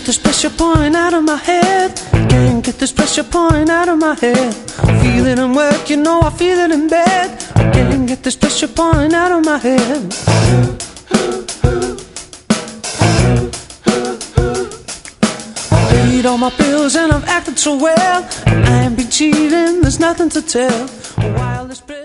this pressure pouring out of my head. Can't get this pressure pouring out of my head. I feel it in work, you know I feel it in bed. I can't get this pressure pouring out of my head. I paid all my bills and I've acted so well. I ain't been cheating, there's nothing to tell. While this